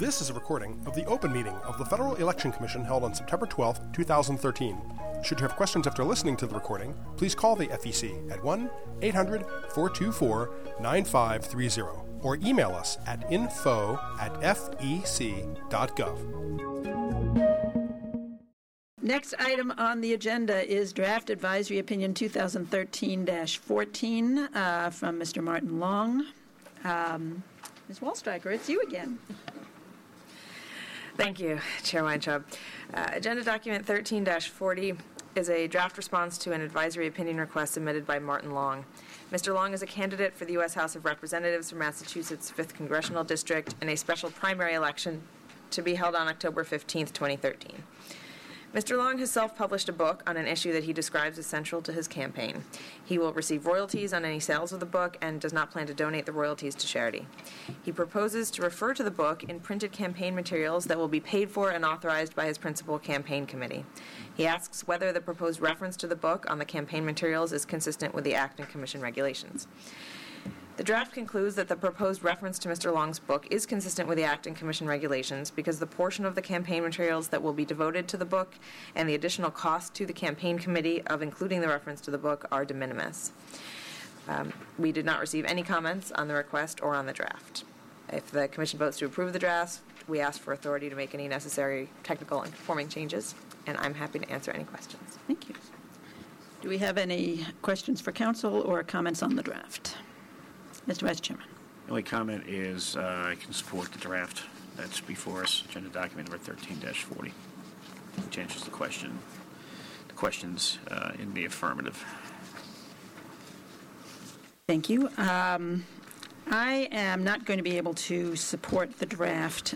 This is a recording of the open meeting of the Federal Election Commission held on September 12, 2013. Should you have questions after listening to the recording, please call the FEC at 1-800-424-9530 or email us at info@fec.gov. Next item on the agenda is Draft Advisory Opinion 2013-14 from Mr. Martin Long. Ms. Wallstreicher, it's you again. Thank you, Chair Weintraub. Agenda Document 13-40 is a draft response to an advisory opinion request submitted by Martin Long. Mr. Long is a candidate for the U.S. House of Representatives for Massachusetts' 5th Congressional District in a special primary election to be held on October 15, 2013. Mr. Long has self-published a book on an issue that he describes as central to his campaign. He will receive royalties on any sales of the book and does not plan to donate the royalties to charity. He proposes to refer to the book in printed campaign materials that will be paid for and authorized by his principal campaign committee. He asks whether the proposed reference to the book on the campaign materials is consistent with the Act and Commission regulations. The draft concludes that the proposed reference to Mr. Long's book is consistent with the Act and Commission regulations because the portion of the campaign materials that will be devoted to the book and the additional cost to the campaign committee of including the reference to the book are de minimis. We did not receive any comments on the request or on the draft. If the Commission votes to approve the draft, we ask for authority to make any necessary technical and conforming changes, and I'm happy to answer any questions. Thank you. Do we have any questions for council or comments on the draft? Mr. Vice Chairman. The only comment is I can support the draft that's before us, agenda document number 13-40, which answers the questions in the affirmative. Thank you. I am not going to be able to support the draft.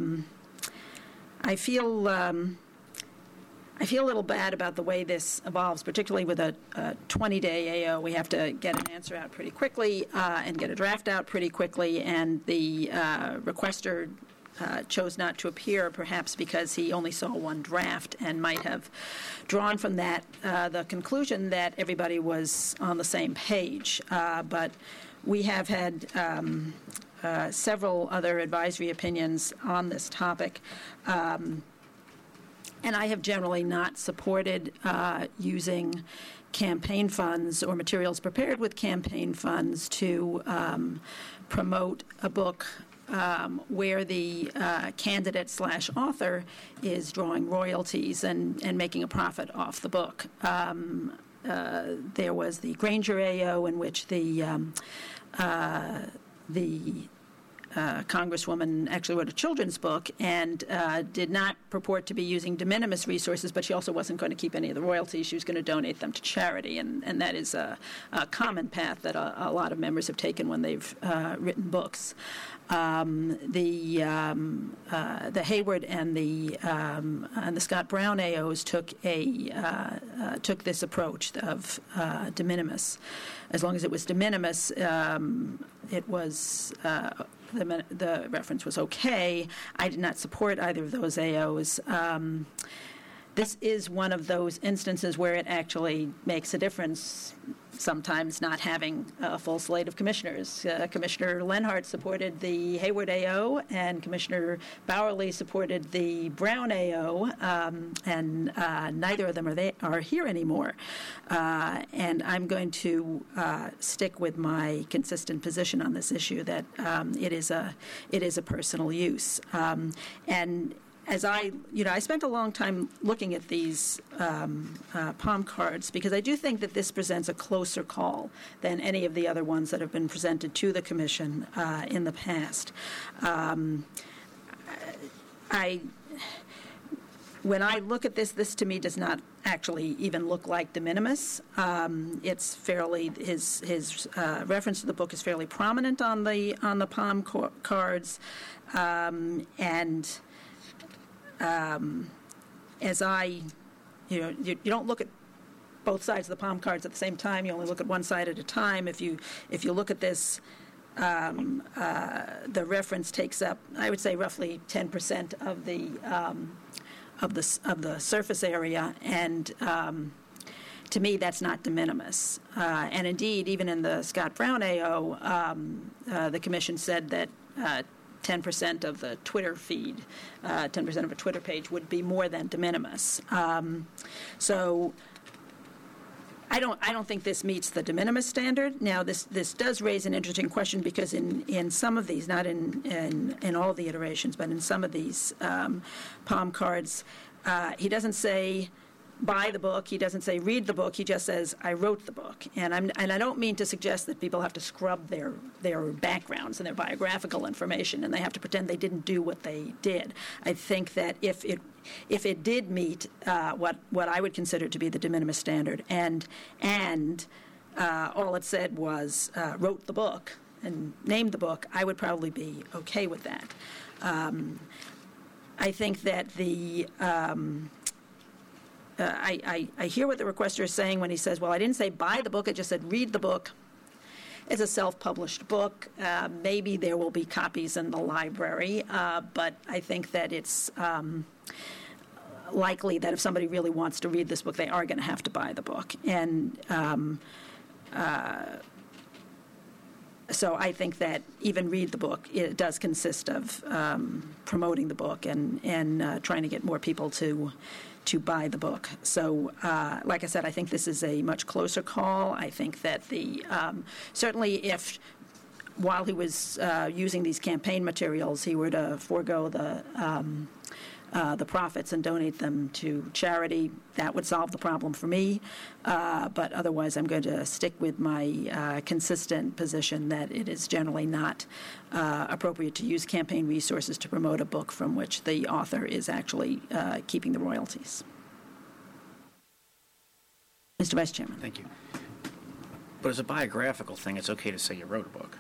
I feel a little bad about the way this evolves, particularly with a 20-day AO. We have to get an answer out pretty quickly and get a draft out pretty quickly, and the requester chose not to appear, perhaps because he only saw one draft and might have drawn from that the conclusion that everybody was on the same page. But we have had several other advisory opinions on this topic. And I have generally not supported using campaign funds or materials prepared with campaign funds to promote a book where the candidate/author is drawing royalties and making a profit off the book. There was the Granger AO in which the Congresswoman actually wrote a children's book and did not purport to be using de minimis resources, but she also wasn't going to keep any of the royalties. She was going to donate them to charity, and that is a common path that a lot of members have taken when they've written books. The Hayward and the Scott Brown AOs took this approach of de minimis. As long as it was de minimis, it was the reference was okay. I did not support either of those AOs. This is one of those instances where it actually makes a difference, sometimes not having a full slate of commissioners. Commissioner Lenhart supported the Hayward AO, and Commissioner Bowerly supported the Brown AO, and neither of them are here anymore. And I'm going to stick with my consistent position on this issue that it is a personal use. And as I spent a long time looking at these palm cards because I do think that this presents a closer call than any of the other ones that have been presented to the Commission in the past. When I look at this to me does not actually even look like de minimis. It's fairly his reference to the book is fairly prominent on the palm cards, and as you don't look at both sides of the palm cards at the same time. You only look at one side at a time. If you look at this, the reference takes up, I would say, roughly 10% of the surface area, and to me, that's not de minimis. And indeed, even in the Scott Brown AO, the Commission said that 10% of the Twitter feed, 10% of a Twitter page would be more than de minimis. So I don't think this meets the de minimis standard. Now, this does raise an interesting question because in some of these, not in all the iterations, but in some of these palm cards, he doesn't say buy the book, he doesn't say read the book, he just says I wrote the book. And I don't mean to suggest that people have to scrub their backgrounds and their biographical information and they have to pretend they didn't do what they did. I think that if it did meet what I would consider to be the de minimis standard and all it said was wrote the book and named the book, I would probably be okay with that. I think that I hear what the requester is saying when he says, well, I didn't say buy the book, I just said read the book. It's a self-published book. Maybe there will be copies in the library, but I think that it's likely that if somebody really wants to read this book, they are going to have to buy the book. And so I think that even read the book, it does consist of promoting the book and trying to get more people to buy the book. So, like I said, I think this is a much closer call. I think that certainly if, while he was using these campaign materials, he were to forego the profits and donate them to charity, that would solve the problem for me. But otherwise, I'm going to stick with my consistent position that it is generally not appropriate to use campaign resources to promote a book from which the author is actually keeping the royalties. Mr. Vice Chairman. Thank you. But as a biographical thing, it's okay to say you wrote a book.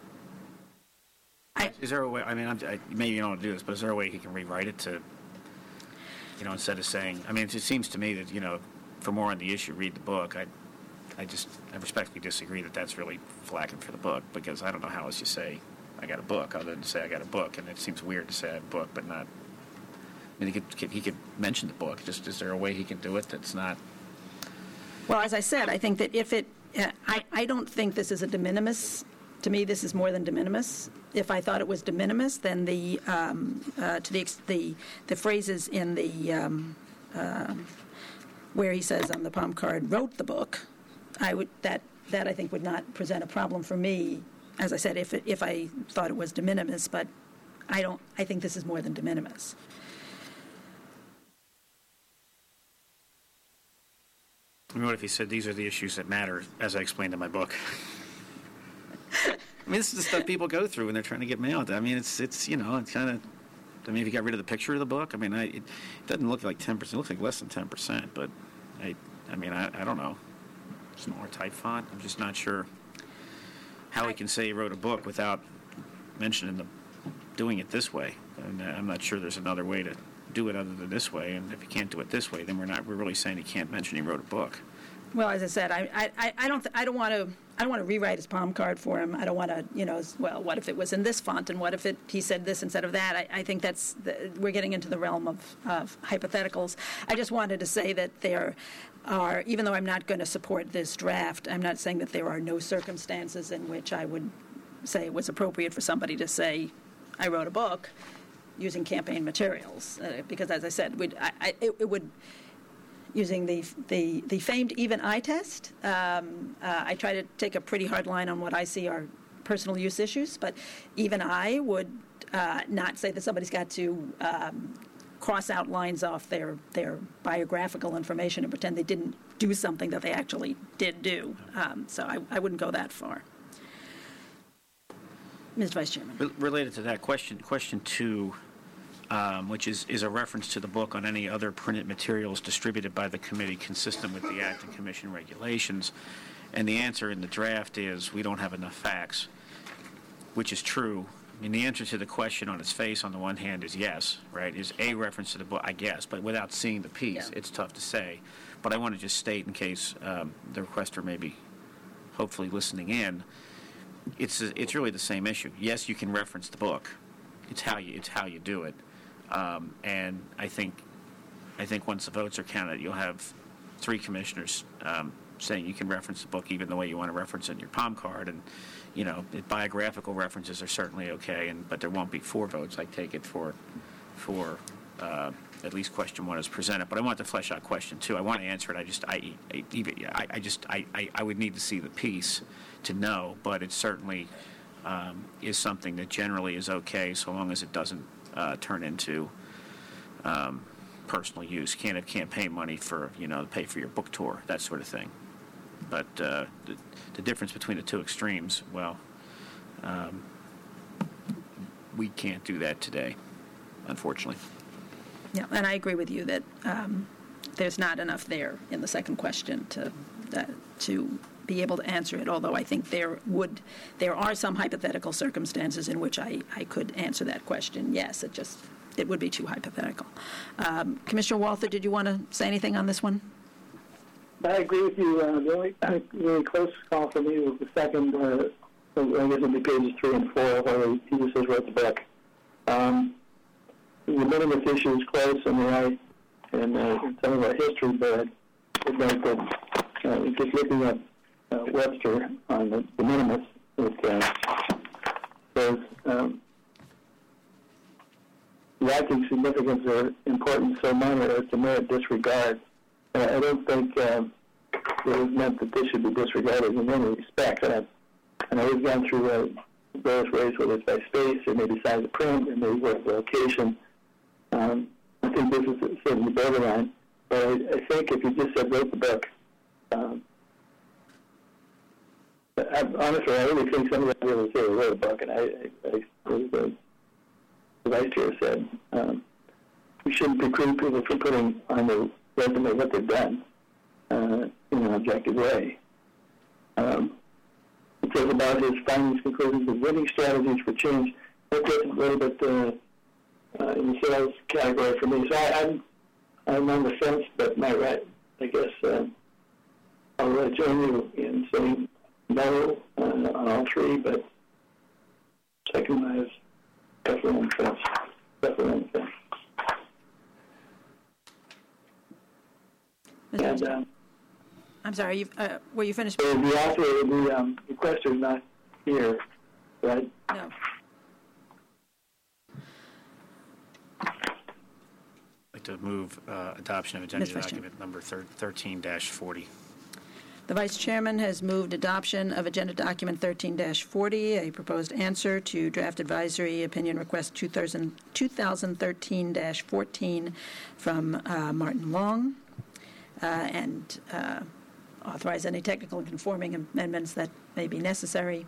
Is there a way, I mean, maybe you don't want to do this, but is there a way he can rewrite it to, instead of saying, I mean, it seems to me that, for more on the issue, read the book. I respectfully disagree that that's really flacking for the book, because I don't know how else you say, I got a book, other than to say I got a book, and it seems weird to say I have a book, but not, I mean, he could mention the book. Just, is there a way he can do it that's not? Well, as I said, I think that if it, I don't think this is a de minimis. To me, this is more than de minimis. If I thought it was de minimis, then the phrases in the where he says on the palm card wrote the book, that I think would not present a problem for me. As I said, if I thought it was de minimis, but I think this is more than de minimis. I mean, what if he said these are the issues that matter, as I explained in my book? I mean, this is the stuff people go through when they're trying to get mail. I mean, it's it's kind of, I mean, if you got rid of the picture of the book, I mean, it doesn't look like 10%. It looks like less than 10%, but I don't know. Smaller type font. I'm just not sure how he can say he wrote a book without mentioning doing it this way. And I'm not sure there's another way to do it other than this way. And if you can't do it this way, then we're really saying he can't mention he wrote a book. Well, as I said, I don't want to rewrite his palm card for him. I don't want to, well, what if it was in this font, and what if he said this instead of that? I think we're getting into the realm of hypotheticals. I just wanted to say that there are, even though I'm not going to support this draft, I'm not saying that there are no circumstances in which I would say it was appropriate for somebody to say, I wrote a book using campaign materials, because, as I said, it would. Using the famed even eye test, I try to take a pretty hard line on what I see are personal use issues, but even I would not say that somebody's got to cross out lines off their biographical information and pretend they didn't do something that they actually did do. So I wouldn't go that far. Mr. Vice Chairman. Related to that, question 2, which is a reference to the book on any other printed materials distributed by the committee consistent with the Act and Commission regulations. And the answer in the draft is we don't have enough facts, which is true. I mean, the answer to the question on its face, on the one hand, is yes, right? Is a reference to the book, I guess, but without seeing the piece, It's tough to say. But I want to just state, in case the requester may be hopefully listening in, it's really the same issue. Yes, you can reference the book. It's how you do it. And I think once the votes are counted, you'll have 3 commissioners saying you can reference the book even the way you want to reference it in your palm card, and biographical references are certainly okay, but there won't be 4 votes. I take it for at least question 1 is presented. But I want to flesh out question 2. I want to answer it. I would need to see the piece to know, but it certainly is something that generally is okay so long as it doesn't turn into personal use. Can't have campaign money for to pay for your book tour, that sort of thing. But the difference between the 2 extremes, we can't do that today, unfortunately. Yeah, and I agree with you that there's not enough there in the second question to be able to answer it, although I think there are some hypothetical circumstances in which I could answer that question. Yes, it would be too hypothetical. Commissioner Walther, did you want to say anything on this one? I agree with you. The only really close call for me was the second, I guess it'd be pages 3 and 4, where he just says wrote the book. The minimus issue is close on the right, and some of our history, but I'd like to, just looking at Webster on the minimus, it says lacking significance or importance so minor as to merit disregard. I don't think it was meant that this should be disregarded in any respect. And we've gone through various ways, whether it's by space or maybe size of print or maybe what location. I think this is certainly borderline. But I think if you just said wrote the book, honestly, I really think somebody really said wrote a book, and as the vice chair said, we shouldn't preclude people from putting on their resume what they've done in an objective way. It says about his findings, conclusions, and winning strategies for change. That gets a little bit in the sales category for me. So I'm on the fence, but I guess I'll join you in saying no on all 3, but second one is definitely on the fence. Definitely on the fence. And, I'm sorry, were you finished? The author of the requester is not here, right? No. I'd like to move adoption of agenda document number 13-40. The Vice Chairman has moved adoption of Agenda Document 13-40, a proposed answer to Draft Advisory Opinion Request 2013-14 from Martin Long, and authorize any technical and conforming amendments that may be necessary.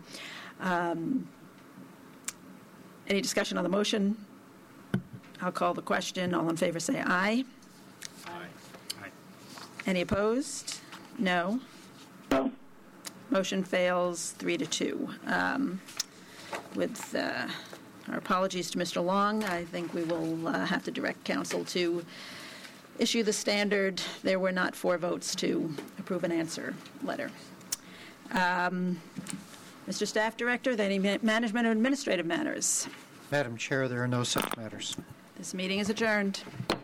Any discussion on the motion? I'll call the question. All in favor say aye. Aye. Any opposed? No. No. Motion fails 3-2. With our apologies to Mr. Long, I think we will have to direct counsel to issue the standard. There were not 4 votes to approve an answer letter. Mr. Staff Director, are there any management or administrative matters? Madam Chair, there are no such matters. This meeting is adjourned.